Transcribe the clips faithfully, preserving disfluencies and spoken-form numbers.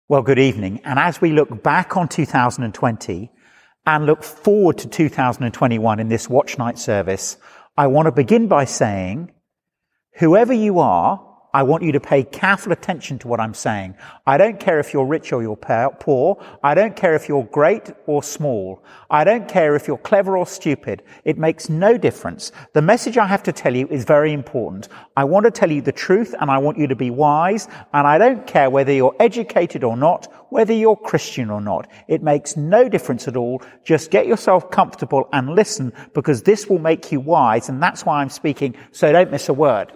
Well, good evening. And as we look back on two thousand twenty and look forward to two thousand twenty-one in this Watch Night service, I want to begin by saying, whoever you are, I want you to pay careful attention to what I'm saying. I don't care if you're rich or you're poor. I don't care if you're great or small. I don't care if you're clever or stupid. It makes no difference. The message I have to tell you is very important. I want to tell you the truth, and I want you to be wise, and I don't care whether you're educated or not, whether you're Christian or not. It makes no difference at all. Just get yourself comfortable and listen, because this will make you wise, and that's why I'm speaking, so don't miss a word.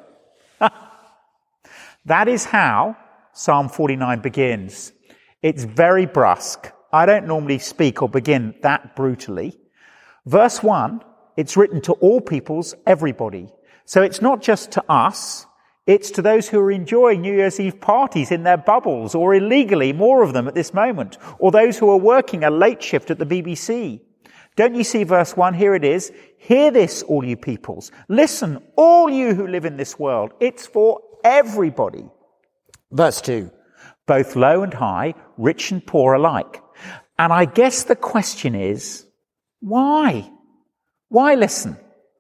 That is how Psalm forty-nine begins. It's very brusque. I don't normally speak or begin that brutally. Verse one, it's written to all peoples, everybody. So it's not just to us, it's to those who are enjoying New Year's Eve parties in their bubbles, or illegally, more of them at this moment, or those who are working a late shift at the B B C. Don't you see verse one? Here it is. Hear this, all you peoples. Listen, all you who live in this world. It's for everybody. Verse two, both low and high, rich and poor alike. And I guess the question is, why? Why listen?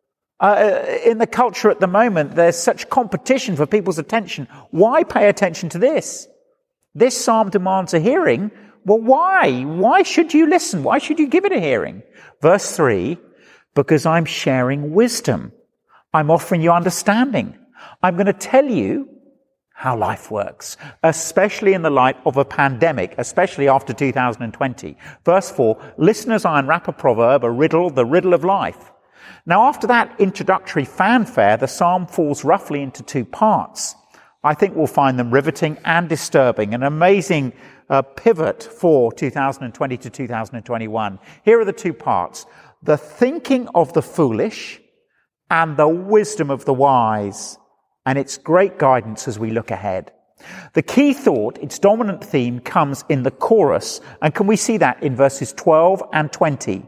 Uh, in the culture at the moment, there's such competition for people's attention. Why pay attention to this? This psalm demands a hearing. Well, why? Why should you listen? Why should you give it a hearing? Verse three, because I'm sharing wisdom. I'm offering you understanding. I'm going to tell you how life works, especially in the light of a pandemic, especially after two thousand twenty. Verse four, listen as I unwrap a proverb, a riddle, the riddle of life. Now, after that introductory fanfare, the psalm falls roughly into two parts. I think we'll find them riveting and disturbing, an amazing uh, pivot for two thousand twenty to two thousand twenty-one. Here are the two parts: the thinking of the foolish and the wisdom of the wise. And it's great guidance as we look ahead. The key thought, its dominant theme, comes in the chorus. And can we see that in verses twelve and twenty?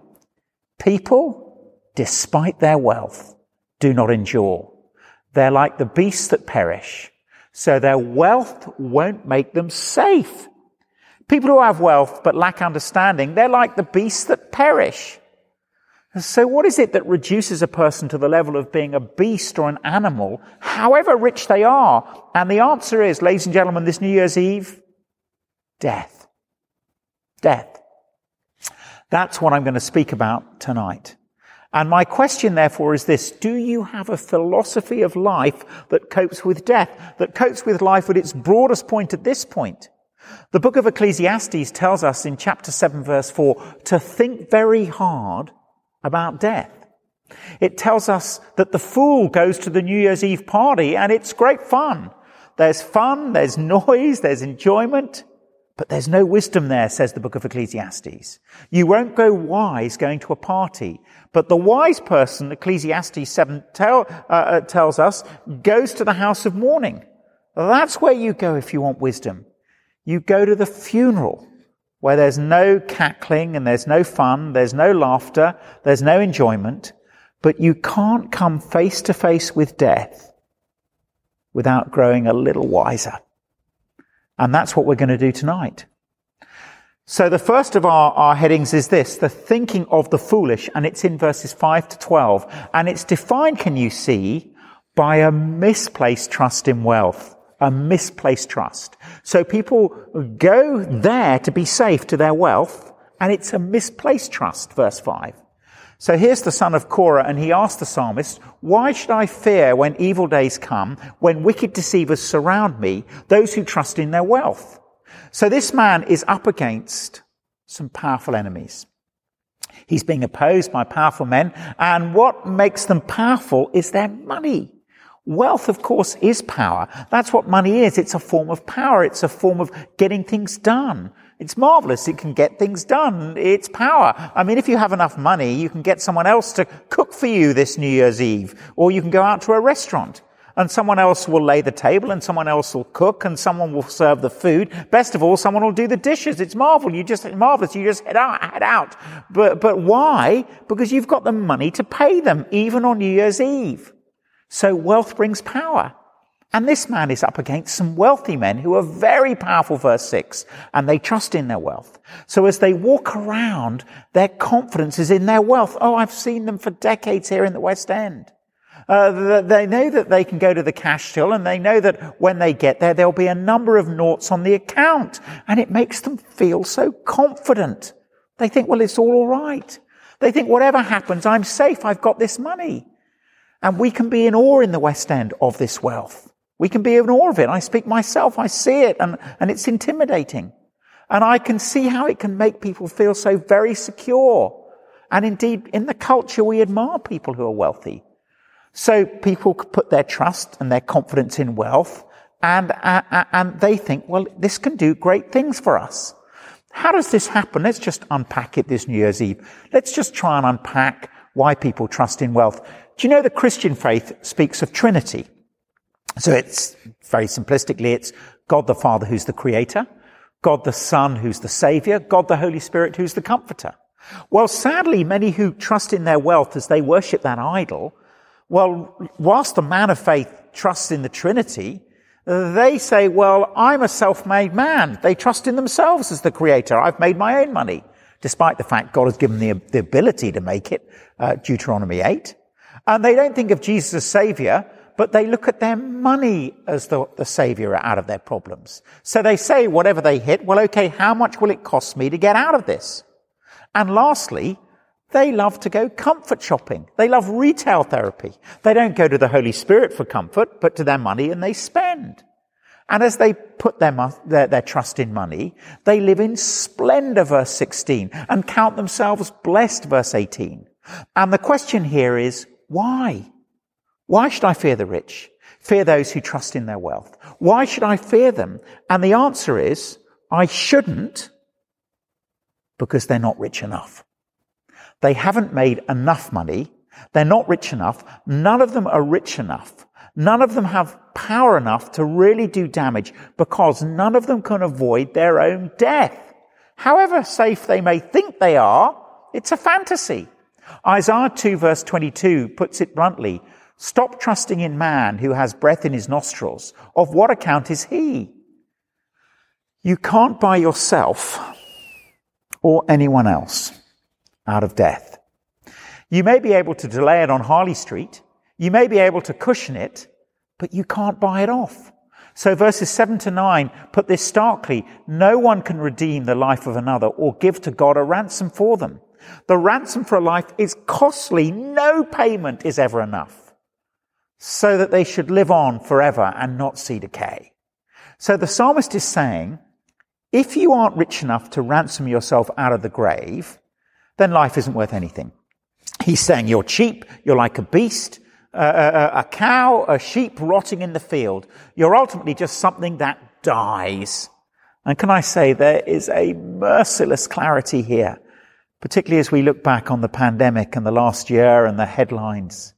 People, despite their wealth, do not endure. They're like the beasts that perish. So their wealth won't make them safe. People who have wealth but lack understanding, they're like the beasts that perish. So what is it that reduces a person to the level of being a beast or an animal, however rich they are? And the answer is, ladies and gentlemen, this New Year's Eve, death. Death. That's what I'm going to speak about tonight. And my question, therefore, is this: do you have a philosophy of life that copes with death, that copes with life at its broadest point at this point? The book of Ecclesiastes tells us in chapter seven, verse four, to think very hard about death. It tells us that the fool goes to the New Year's Eve party and it's great fun. There's fun, there's noise, there's enjoyment, but there's no wisdom there, says the book of Ecclesiastes. You won't go wise going to a party, but the wise person, Ecclesiastes seven tell, uh, tells us, goes to the house of mourning. That's where you go if you want wisdom. You go to the funeral, where there's no cackling and there's no fun, there's no laughter, there's no enjoyment, but you can't come face to face with death without growing a little wiser. And that's what we're going to do tonight. So the first of our, our headings is this, the thinking of the foolish, and it's in verses five to twelve. And it's defined, can you see, by a misplaced trust in wealth. A misplaced trust. So people go there to be safe to their wealth, and it's a misplaced trust, verse five. So here's the son of Korah, and he asked the psalmist, why should I fear when evil days come, when wicked deceivers surround me, those who trust in their wealth? So this man is up against some powerful enemies. He's being opposed by powerful men, and what makes them powerful is their money. Wealth, of course, is power. That's what money is. It's a form of power. It's a form of getting things done. It's marvelous. It can get things done. It's power. I mean, if you have enough money, you can get someone else to cook for you this New Year's Eve, or you can go out to a restaurant and someone else will lay the table and someone else will cook and someone will serve the food. Best of all, someone will do the dishes. It's marvelous. You just, marvelous. You just head out, head out. But, but why? Because you've got the money to pay them, even on New Year's Eve. So wealth brings power. And this man is up against some wealthy men who are very powerful, verse six, and they trust in their wealth. So as they walk around, their confidence is in their wealth. Oh, I've seen them for decades here in the West End. Uh, they know that they can go to the cash till, and they know that when they get there, there'll be a number of noughts on the account. And it makes them feel so confident. They think, well, it's all all right. They think, whatever happens, I'm safe. I've got this money. And we can be in awe in the West End of this wealth. We can be in awe of it. I speak myself. I see it, and, and it's intimidating. And I can see how it can make people feel so very secure. And indeed, in the culture, we admire people who are wealthy. So people put their trust and their confidence in wealth, and, uh, and they think, well, this can do great things for us. How does this happen? Let's just unpack it this New Year's Eve. Let's just try and unpack why people trust in wealth. Do you know the Christian faith speaks of Trinity? So it's, very simplistically, it's God the Father who's the Creator, God the Son who's the Saviour, God the Holy Spirit who's the Comforter. Well, sadly, many who trust in their wealth as they worship that idol, well, whilst a man of faith trusts in the Trinity, they say, well, I'm a self-made man. They trust in themselves as the Creator. I've made my own money, despite the fact God has given them the, the ability to make it, uh, Deuteronomy eight. And they don't think of Jesus as Saviour, but they look at their money as the, the saviour out of their problems. So they say, whatever they hit, well, okay, how much will it cost me to get out of this? And lastly, they love to go comfort shopping. They love retail therapy. They don't go to the Holy Spirit for comfort, but to their money, and they spend. And as they put their, their, their trust in money, they live in splendour, verse sixteen, and count themselves blessed, verse eighteen. And the question here is, why? Why should I fear the rich? Fear those who trust in their wealth. Why should I fear them? And the answer is, I shouldn't, because they're not rich enough. They haven't made enough money. They're not rich enough. None of them are rich enough. None of them have power enough to really do damage, because none of them can avoid their own death. However safe they may think they are, it's a fantasy. Isaiah two verse twenty-two puts it bluntly, stop trusting in man who has breath in his nostrils. Of what account is he? You can't buy yourself or anyone else out of death. You may be able to delay it on Harley Street. You may be able to cushion it, but you can't buy it off. So verses seven to nine put this starkly. No one can redeem the life of another or give to God a ransom for them. The ransom for a life is costly. No payment is ever enough, so that they should live on forever and not see decay. So the psalmist is saying, if you aren't rich enough to ransom yourself out of the grave, then life isn't worth anything. He's saying you're cheap, you're like a beast, a, a, a cow, a sheep rotting in the field. You're ultimately just something that dies. And can I say, there is a merciless clarity here, particularly as we look back on the pandemic and the last year and the headlines.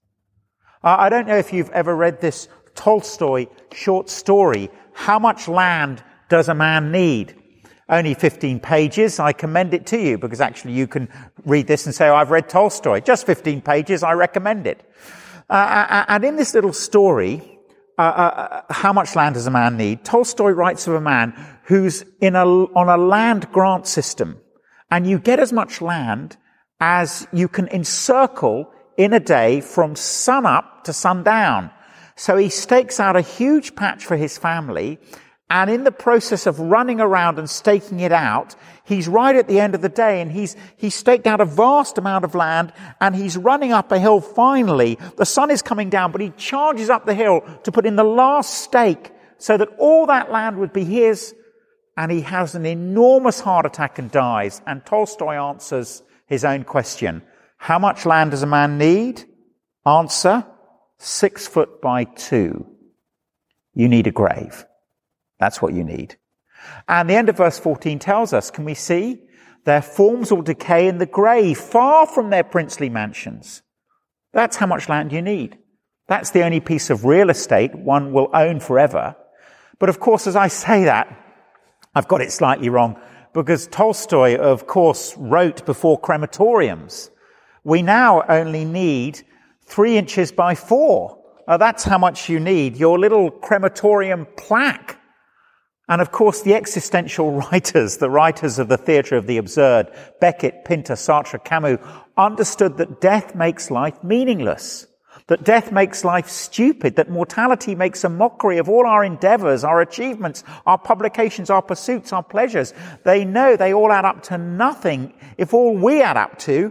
I don't know if you've ever read this Tolstoy short story, How Much Land Does a Man Need? Only fifteen pages. I commend it to you, because actually you can read this and say, oh, I've read Tolstoy. Just fifteen pages, I recommend it. Uh, and in this little story, uh, uh, How Much Land Does a Man Need? Tolstoy writes of a man who's in a, on a land grant system. And you get as much land as you can encircle in a day from sun up to sundown. So he stakes out a huge patch for his family, and in the process of running around and staking it out, he's right at the end of the day, and he's he's staked out a vast amount of land, and he's running up a hill finally. The sun is coming down, but he charges up the hill to put in the last stake so that all that land would be his, and he has an enormous heart attack and dies. And Tolstoy answers his own question. How much land does a man need? Answer, six foot by two. You need a grave. That's what you need. And the end of verse fourteen tells us, can we see? Their forms will decay in the grave, far from their princely mansions. That's how much land you need. That's the only piece of real estate one will own forever. But of course, as I say that, I've got it slightly wrong, because Tolstoy, of course, wrote before crematoriums. We now only need three inches by four Uh, that's how much you need, your little crematorium plaque. And of course, the existential writers, the writers of the theatre of the absurd, Beckett, Pinter, Sartre, Camus, understood that death makes life meaningless, that death makes life stupid, that mortality makes a mockery of all our endeavours, our achievements, our publications, our pursuits, our pleasures. They know they all add up to nothing if all we add up to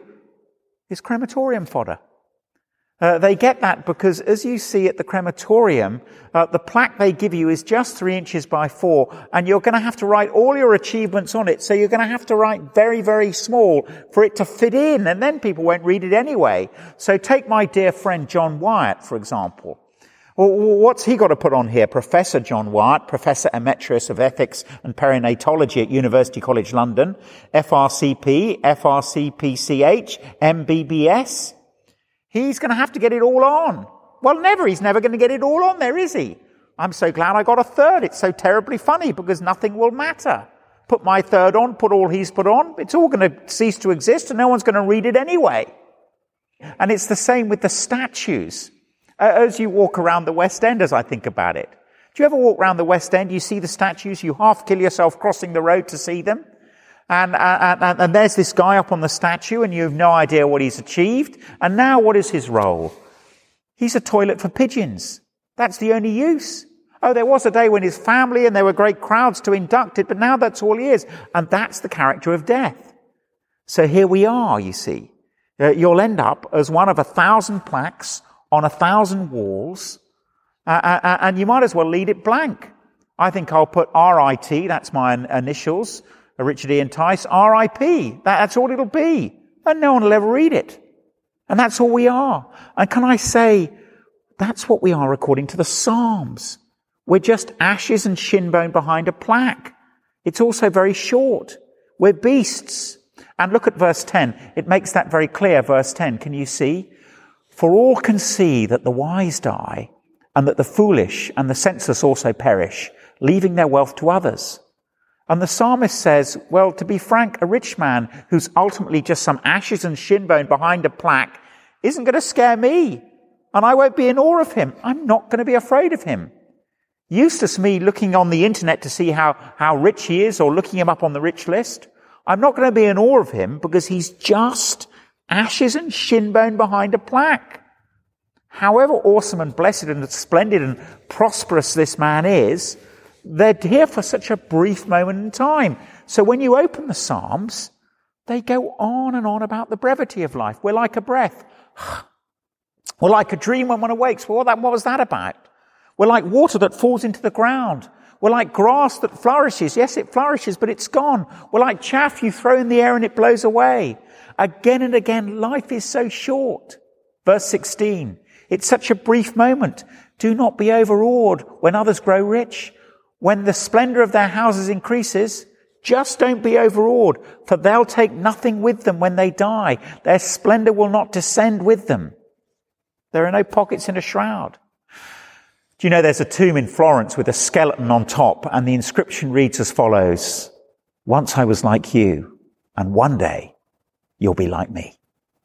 is crematorium fodder. Uh, they get that because, as you see at the crematorium, uh, the plaque they give you is just three inches by four, and you're going to have to write all your achievements on it. So you're going to have to write very, very small for it to fit in, and then people won't read it anyway. So take my dear friend John Wyatt, for example. Well, what's he got to put on here? Professor John Wyatt, Professor Emeritus of Ethics and Perinatology at University College London, F R C P, F R C P C H, M B B S. He's going to have to get it all on. Well, never. He's never going to get it all on there, is he? I'm so glad I got a third. It's so terribly funny because nothing will matter. Put my third on, put all he's put on. It's all going to cease to exist and no one's going to read it anyway. And it's the same with the statues. Uh, as you walk around the West End, as I think about it. Do you ever walk around the West End, you see the statues, you half kill yourself crossing the road to see them? And, and, and, and there's this guy up on the statue and you have no idea what he's achieved. And now what is his role? He's a toilet for pigeons. That's the only use. Oh, there was a day when his family and there were great crowds to induct it, but now that's all he is. And that's the character of death. So here we are, you see. Uh, you'll end up as one of a thousand plaques on a thousand walls, uh, uh, and you might as well leave it blank. I think I'll put R I T, that's my initials, Richard Ian Tice, R I P. That, that's all it'll be. And no one will ever read it. And that's all we are. And can I say, that's what we are according to the Psalms. We're just ashes and shinbone behind a plaque. It's also very short. We're beasts. And look at verse ten. It makes that very clear, verse ten. Can you see? For all can see that the wise die, and that the foolish and the senseless also perish, leaving their wealth to others. And the psalmist says, well, to be frank, a rich man who's ultimately just some ashes and shinbone behind a plaque isn't going to scare me. And I won't be in awe of him. I'm not going to be afraid of him. Useless me looking on the internet to see how, how rich he is or looking him up on the rich list. I'm not going to be in awe of him because he's just ashes and shinbone behind a plaque. However awesome and blessed and splendid and prosperous this man is, they're here for such a brief moment in time. So when you open the Psalms, they go on and on about the brevity of life. We're like a breath. We're like a dream when one awakes. Well, what was that about? We're like water that falls into the ground. We're like grass that flourishes. Yes, it flourishes, but it's gone. We're like chaff you throw in the air and it blows away. Again and again, life is so short. Verse sixteen, it's such a brief moment. Do not be overawed when others grow rich. When the splendor of their houses increases, just don't be overawed, for they'll take nothing with them when they die. Their splendor will not descend with them. There are no pockets in a shroud. Do you know there's a tomb in Florence with a skeleton on top, and the inscription reads as follows: once I was like you, and one day you'll be like me.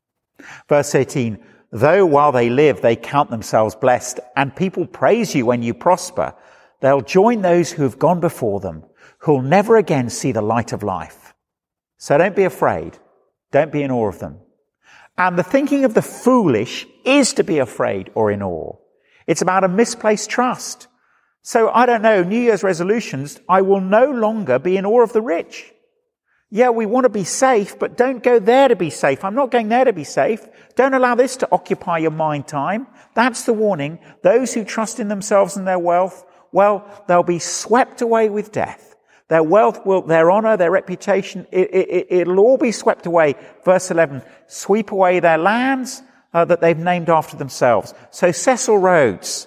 Verse eighteen, though while they live they count themselves blessed, and people praise you when you prosper, they'll join those who have gone before them, who'll never again see the light of life. So don't be afraid. Don't be in awe of them. And the thinking of the foolish is to be afraid or in awe. It's about a misplaced trust. So I don't know, New Year's resolutions, I will no longer be in awe of the rich. Yeah, we want to be safe, but don't go there to be safe. I'm not going there to be safe. Don't allow this to occupy your mind time. That's the warning. Those who trust in themselves and their wealth, well, they'll be swept away with death. Their wealth will, their honor, their reputation, it, it, it'll all be swept away. Verse eleven, sweep away their lands uh, that they've named after themselves. So Cecil Rhodes,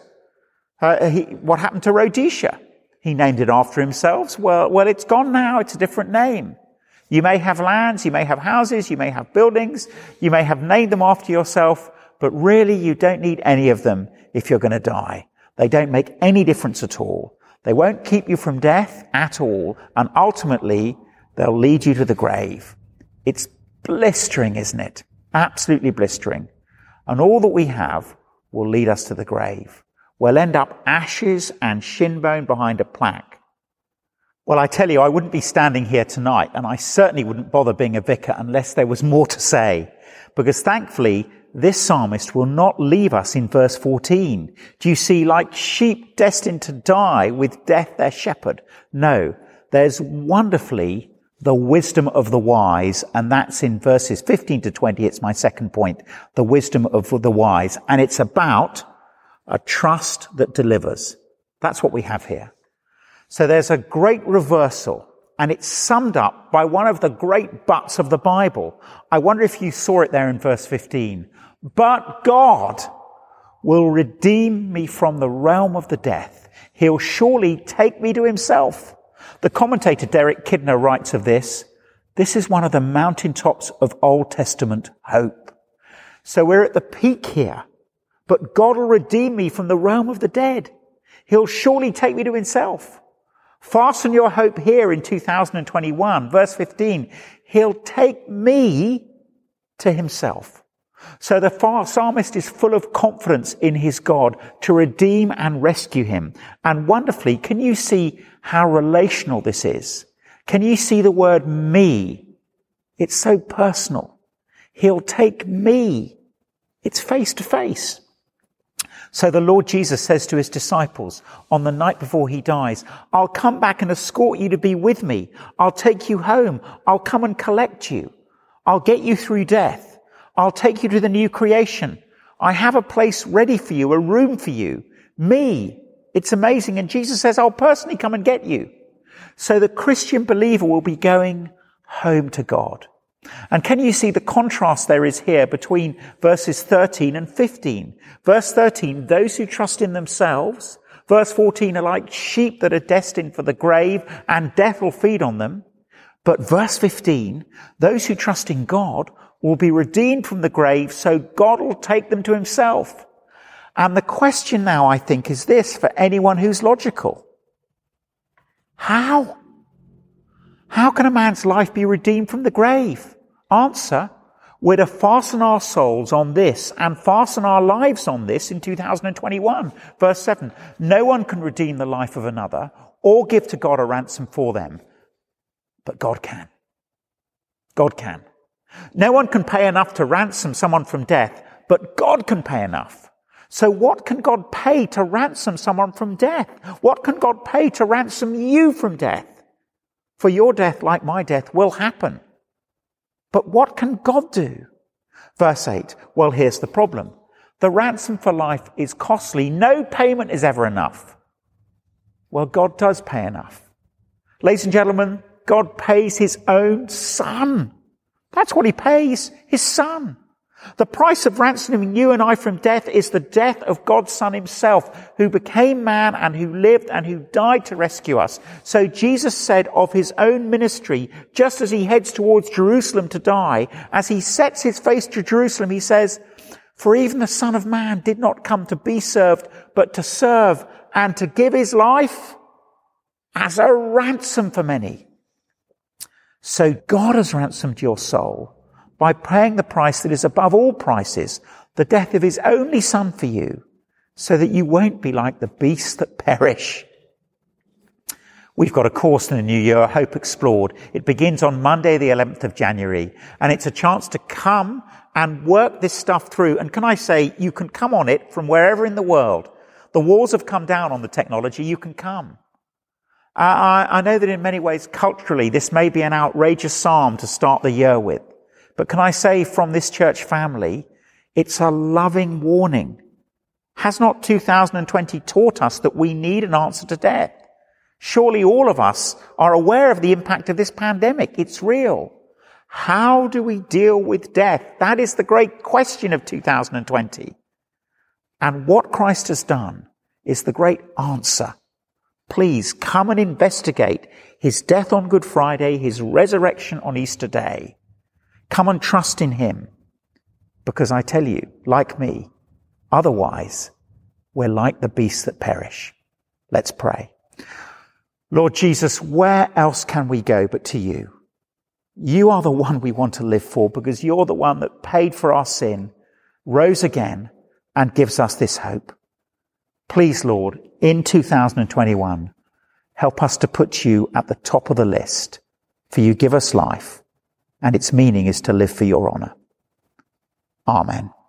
uh, he, what happened to Rhodesia? He named it after himself. Well, well, it's gone now. It's a different name. You may have lands, you may have houses, you may have buildings, you may have named them after yourself, but really you don't need any of them if you're going to die. They don't make any difference at all. They won't keep you from death at all, and ultimately they'll lead you to the grave. It's blistering, isn't it? Absolutely blistering. And all that we have, will lead us to the grave. We'll end up ashes and shinbone behind a plaque. Well, I tell you, I wouldn't be standing here tonight, and I certainly wouldn't bother being a vicar unless there was more to say. Because thankfully, this psalmist will not leave us in verse fourteen. Do you see, like sheep destined to die with death their shepherd? No, there's wonderfully the wisdom of the wise, and that's in verses fifteen to twenty. It's my second point, the wisdom of the wise. And it's about a trust that delivers. That's what we have here. So there's a great reversal, and it's summed up by one of the great buts of the Bible. I wonder if you saw it there in verse fifteen. But God will redeem me from the realm of the death. He'll surely take me to himself. The commentator Derek Kidner writes of this, this is one of the mountaintops of Old Testament hope. So we're at the peak here, but God will redeem me from the realm of the dead. He'll surely take me to himself. Fasten your hope here in two thousand twenty-one, verse fifteen. He'll take me to himself. So the psalmist is full of confidence in his God to redeem and rescue him. And wonderfully, can you see how relational this is? Can you see the word me? It's so personal. He'll take me. It's face to face. So the Lord Jesus says to his disciples on the night before he dies, I'll come back and escort you to be with me. I'll take you home. I'll come and collect you. I'll get you through death. I'll take you to the new creation. I have a place ready for you, a room for you. Me. It's amazing. And Jesus says, I'll personally come and get you. So the Christian believer will be going home to God. And can you see the contrast there is here between verses thirteen and fifteen? Verse thirteen, those who trust in themselves. Verse fourteen are like sheep that are destined for the grave, and death will feed on them. But verse fifteen, those who trust in God will be redeemed from the grave, so God will take them to himself. And the question now, I think, is this for anyone who's logical. How? How can a man's life be redeemed from the grave? Answer, we're to fasten our souls on this and fasten our lives on this in two thousand twenty-one. Verse seven, no one can redeem the life of another or give to God a ransom for them, but God can. God can. No one can pay enough to ransom someone from death, but God can pay enough. So what can God pay to ransom someone from death? What can God pay to ransom you from death? For your death, like my death, will happen. But what can God do? Verse eight, well, here's the problem. The ransom for life is costly. No payment is ever enough. Well, God does pay enough. Ladies and gentlemen, God pays his own son. That's what he pays, his son. The price of ransoming you and I from death is the death of God's son himself, who became man and who lived and who died to rescue us. So Jesus said of his own ministry, just as he heads towards Jerusalem to die, as he sets his face to Jerusalem, he says, for even the Son of Man did not come to be served, but to serve and to give his life as a ransom for many. So God has ransomed your soul by paying the price that is above all prices, the death of his only son for you, so that you won't be like the beasts that perish. We've got a course in the new year, Hope Explored. It begins on Monday, the eleventh of January, and it's a chance to come and work this stuff through. And can I say, you can come on it from wherever in the world. The walls have come down on the technology, you can come. Uh, I, I know that in many ways, culturally, this may be an outrageous psalm to start the year with. But can I say from this church family, it's a loving warning. Has not two thousand twenty taught us that we need an answer to death? Surely all of us are aware of the impact of this pandemic. It's real. How do we deal with death? That is the great question of two thousand twenty. And what Christ has done is the great answer. Please come and investigate his death on Good Friday, his resurrection on Easter Day. Come and trust in him. Because I tell you, like me, otherwise we're like the beasts that perish. Let's pray. Lord Jesus, where else can we go but to you? You are the one we want to live for because you're the one that paid for our sin, rose again, and gives us this hope. Please, Lord, in two thousand twenty-one, help us to put you at the top of the list, for you give us life, and its meaning is to live for your honour. Amen.